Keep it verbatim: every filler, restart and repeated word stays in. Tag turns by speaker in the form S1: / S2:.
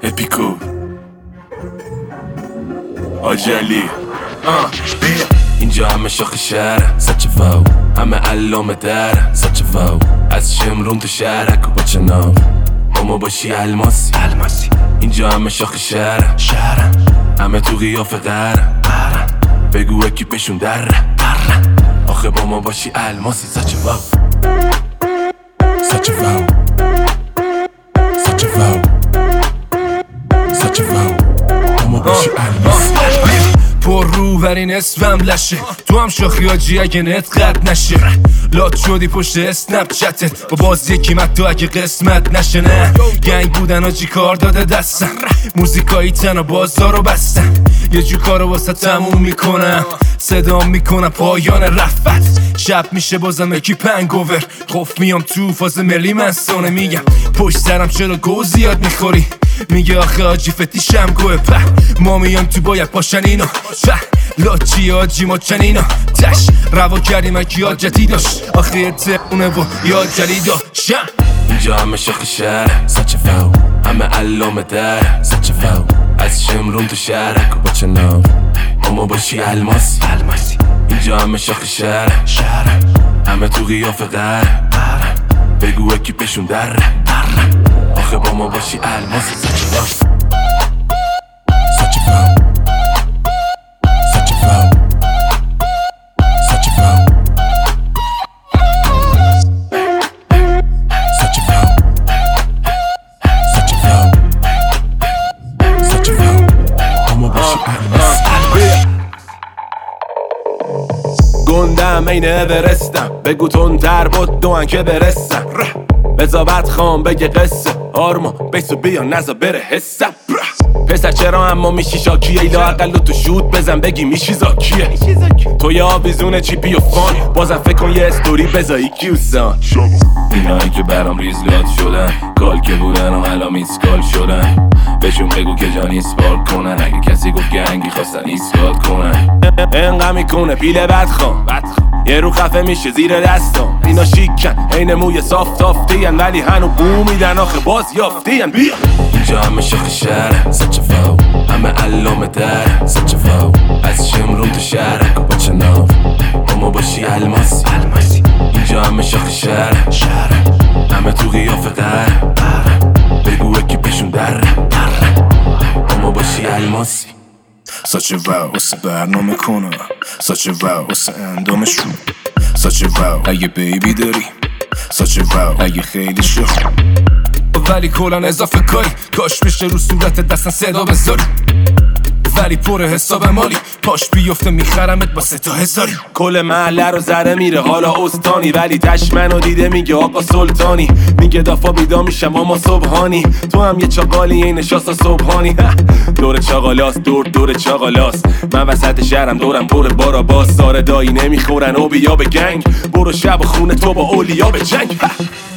S1: اپیکو آجلی اینجا همه شاخ شهر سچه فاو، همه علامه در سچه فاو، از شمرون تو شهرک و با چناو اما باشی الماسی الماسی. اینجا همه شاخ شهر شهر، همه تو قیافه قهر بگو اکیپشون در در آخه با ما باشی الماسی. سچه فاو سچه فاو سچه فاو سچه فاو اما باشی الماسی.
S2: پر رو بر این اسمم لشه، تو هم شاخی آجی اگه نت قد نشه. لات شدی پشت اسنپ چتت با باز یکی مد اگه قسمت نشه. نه گنگ بودن آجی کار داده دستم، موزیکایی تن و بازارو بستن. یه جو کارو واسه تموم میکنم، صدام میکنم پایان رفت. شب میشه بازم اکی پنگوور، خوف میام تو فاز ملی منسانه. میگم پشت سرم چرا گو زیاد میخوری، میگه آخه آجی فتیشم گوه په. ما میام تو باید پاشن اینا په، لاچی آجی ما چنینا تش. روا کردیم اکی آجتی داشت آخه تقونه و یاد جلی داشتم.
S1: اینجا همه شاخ شهر سچه فاو، همه علامه در سچه فاو، از شمرون تو شهرک و با چناو اما باشی الماسی الماسی. اینجا همه شاخ شهر شهر، همه تو قیافه قهر بگو اکیپشون در در آخه با ما باشی الماسی. سچه فاو سچه فاو سچه فاو سچه فاو سچه فاو سچه فاو سچه فاو اما باشی الماسی. گندم این اورستم، بگو تندتر بود دوان که برسم. بزابت خام بگه قصه آرما بیسو بیا نزا بره حسم. پسر چرا اما میشی شاکیه، ایلا اقل تو شود بزن بگی میشی زاکیه. تو یه آویزون چیپی و فان، بازم فکر کن یه استوری بزایی کیوسان. اینایی که برام ریزلات شدن، کال که بودن و حالا میسکال شدن. بهشون بگو که جان ایسپال کنن، اگه کسی گفت گنگی خواستن ایسکال کنن. انقا میکنه پیله بدخوام، یه رو خفه میشه زیر دستم. اینا شیکن این موی صاف تافتین، ولی هنو بو میدن آخه باز یافتین. بیا اینجا همه شاخ شهر سچه فاو، همه علامه در سچه فاو، از شمرون تو شهرک و با چناو اما باشی الماسی الماسی. اینجا همه شاخ شهر شهر، همه تو قیافه قهر بگو اکیپشون در در اما باشی الماسی.
S2: سچه واو واسه برنامه کنم، سچه واو واسه اندامش رو، سچه واو اگه بیبی داری، سچه واو اگه خیلی شخ ولی کلان اضافه کاری. کاش بشه رو صورت دستن صدا بذاری، ولی پر حساب مالی. پاش بیفته میخرمت با سه تا هزاری.
S1: کل محله رو زره میره حالا استانی، ولی تشمنو دیده میگه آقا سلطانی. میگه دافا بیدا میشم اما صبحانی، تو هم یه چاقالی این نشاستا صبحانی. دور چاقالاست دور دور چاقالاست، من وسط شهرم دورم پر بارا باز. ساره دایی نمیخورن او بیا به گنگ، برو شب و خونه تو با اولیا به جنگ.